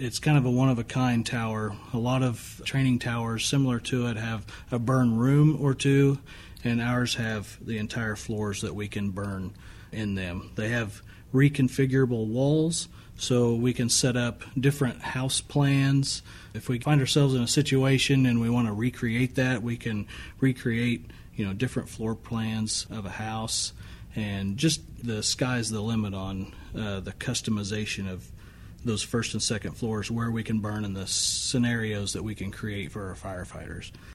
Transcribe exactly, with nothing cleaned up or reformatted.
It's kind of a one-of-a-kind tower. A lot of training towers similar to it have a burn room or two, and ours have the entire floors that we can burn in them. They have reconfigurable walls, so we can set up different house plans. If we find ourselves in a situation and we want to recreate that, we can recreate, you know, different floor plans of a house. And just the sky's the limit on uh, the customization of those first and second floors, where we can burn, and the scenarios that we can create for our firefighters.